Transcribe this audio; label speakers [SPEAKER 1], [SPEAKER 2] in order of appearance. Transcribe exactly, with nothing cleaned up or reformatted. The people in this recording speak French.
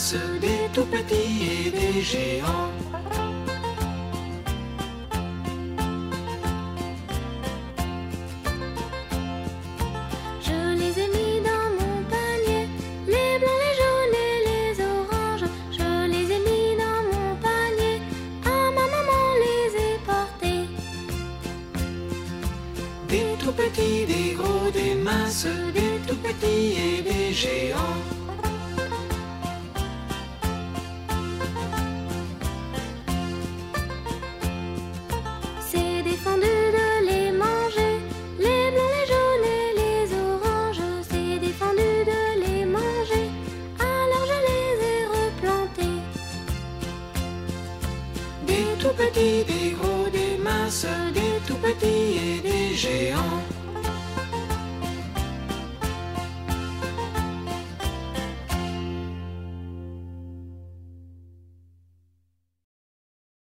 [SPEAKER 1] minces, des tout petits et des géants.
[SPEAKER 2] Je les ai mis dans mon panier, les blancs, les jaunes et les oranges. Je les ai mis dans mon panier, à ma maman les ai portés.
[SPEAKER 1] Des tout petits, des gros, des minces, des tout petits et des géants.
[SPEAKER 2] C'est défendu de les manger, les blancs, les jaunes et les oranges. C'est défendu de les manger, alors je les ai replantés.
[SPEAKER 1] Des tout petits, des gros, des minces, des tout petits et des géants.